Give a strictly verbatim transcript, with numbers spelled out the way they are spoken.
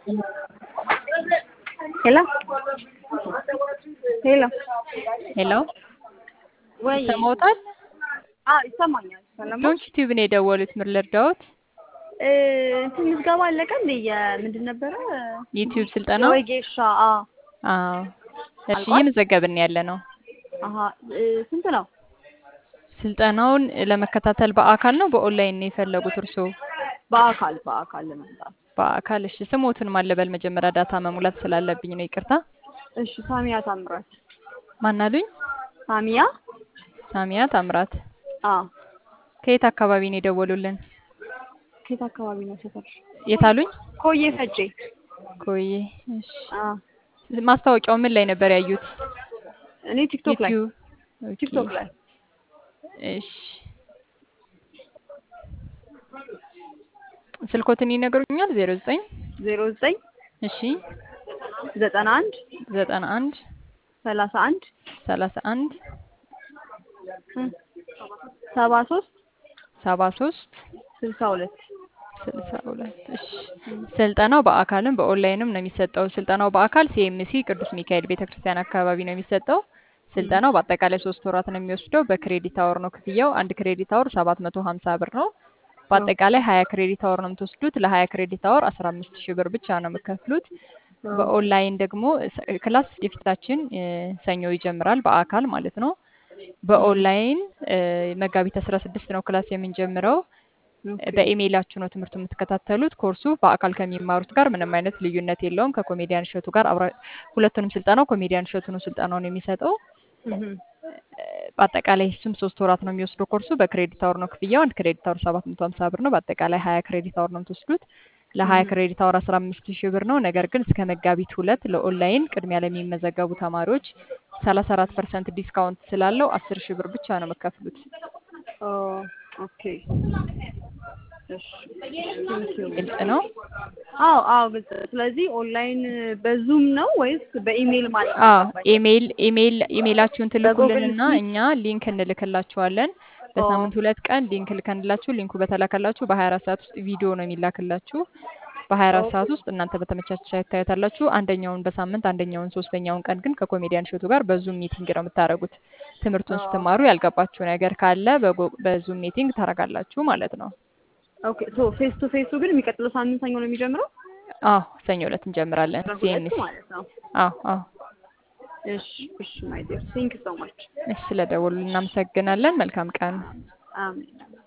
Hello? Hello? ሄሎ ወይ ይሰማዎታል? አዎ ይሰማኛል። ሰላም ነው? ዶንኪ ቲዩብ ነው የደወሉት። ምን ልርዳዎት? እ እንትን ምዝገባ አለቀ እንዴ? የምንድን ነበረ? ዩቲዩብ ስልጠና? የወጌሻ አዎ አዎ። እሺ አልቋል? እየመዘገብን ያለ ነው። አሀ እ ስንት ነው? ስልጠናውን ለመከታተል በአካል ነው በኦንላይን ነው የፈለጉት እርስዎ? በአካል በአካል ለመምጣት። በአካል እሺ። ስሞትን ማን ልበል? መጀመሪያ ዳታ መሙላት ስላለብኝ ነው። ይቅርታ። እሺ ሳሚያ ታምራት። ማን አሉኝ? ሳሚያ ሳሚያ ታምራት። አዎ። ከየት አካባቢ ነው የደወሉልን? ከየት አካባቢ ነው ሰፈር? የት አሉኝ? ኮዬ ፈጬ። ኮዬ። እሺ። አዎ። ማስታወቂያው ምን ላይ ነበር ያዩት? እኔ ቲክቶክ ላይ ዩቲዩብ። ኦኬ። ቲክቶክ ላይ እሺ። ስልኮትን ይነግሩኛል? ዜሮ ዘጠኝ ዜሮ ዘጠኝ እሺ ዘጠና አንድ ዘጠና አንድ ሰላሳ አንድ ሰላሳ አንድ ሰባ ሶስት ሰባ ሶስት ስልሳ ሁለት ስልሳ ሁለት እሺ። ስልጠናው በአካልም በኦንላይንም ነው የሚሰጠው። ስልጠናው በአካል ሲኤምሲ ቅዱስ ሚካኤል ቤተክርስቲያን አካባቢ ነው የሚሰጠው። ስልጠናው በአጠቃላይ ሶስት ወራት ነው የሚወስደው። በክሬዲት አወር ነው ክፍያው። አንድ ክሬዲት አወር ሰባት መቶ ሀምሳ ብር ነው። በአጠቃላይ ሀያ ክሬዲት አወር ነው የምትወስዱት። ለሀያ ክሬዲት አወር አስራ አምስት ሺህ ብር ብቻ ነው የምትከፍሉት። በኦንላይን ደግሞ ስ- ክላስ የፊታችን እ፣ ሰኞ ይጀምራል በአካል ማለት ነው። በኦንላይን እ፣ መጋቢት አስራ ስድስት ነው ክላስ የምንጀምረው። በኢሜይላችሁ ነው ትምህርቱ የምትከታተሉት። ኮርሱ በአካል ከሚማሩት ጋር ምንም አይነት ልዩነት የለውም። ከኮሜዲያን እሸቱ ጋር አብራ ሁለቱንም ስልጠናው ኮሜዲያን እሸቱ ነው ስልጠናውን የሚሰጠው። በአጠቃላይ እሱም ሶስት ወራት ነው የሚወስደው ኮርሱ። በክሬዲት አወር ነው ክፍያው። አንድ ክሬዲት አወር ሰባት መቶ ሀምሳ ብር ነው። በአጠቃላይ ሀያ ክሬዲት አወር ነው የምትወስዱት። ለሀያ ክሬዲት አወር አስራ አምስት ሺህ ብር ነው። ነገር ግን እስከ መጋቢት ሁለት ለኦንላይን ቅድሚያ ለሚመዘገቡ ተማሪዎች ሰላሳ አራት ፐርሰንት ዲስካውንት ስላለው አስር ሺህ ብር ብቻ ነው የምትከፍሉት። ኦኬ እሺ ቴንኪው። ግልጽ ነው? አዎ አዎ ግልጽ ነው። ስለዚህ ኦንላይን በዙም ነው ወይስ በኢሜይል ማለት ነው? አዎ ገባኝ። ኢሜይል ኢሜይል ኢሜይላችሁን በጉግል ትልኩልንና ሚት እኛ ሊንክ እንልክላችኋለን። በሳምንት ሁለት ቀን ሊንክ ልከንላችሁ ሊንኩ በተላከላችሁ በሀያ አራት ሰዓት ውስጥ ቪዲዮ ነው የሚላክላችሁ። በሀያ አራት ሰዓት ውስጥ እናንተ በተመቻቸ ታዩታላችሁ። አንደኛውን በሳምንት አንደኛውን ሶስተኛውን ቀን ግን ከኮሜዲያን እሸቱ ጋር በዙም ሚቲንግ ነው የምታደርጉት። ትምህርቱን ስትማሩ ያልገባችሁ ነገር ካለ በጎ- በዙም ሚቲንግ ታደርጋላችሁ ማለት ነው። ኦኬ ሶ ፌስ ቱ ፌሱ ግን የሚቀጥለው ሳምንት ሰኞ ነው የሚጀምረው? አዎ ሰኞ ዕለት እንጀምራለን። በሁለቱ ሲኤምሲ። ማለት ነው። አዎ አዎ። እሺ እሺ ማይ ዲር ቴንክ ዩ ሶ ማች። እሺ ስለደወሉ እናመሰግናለን። መልካም ቀን። አሜን።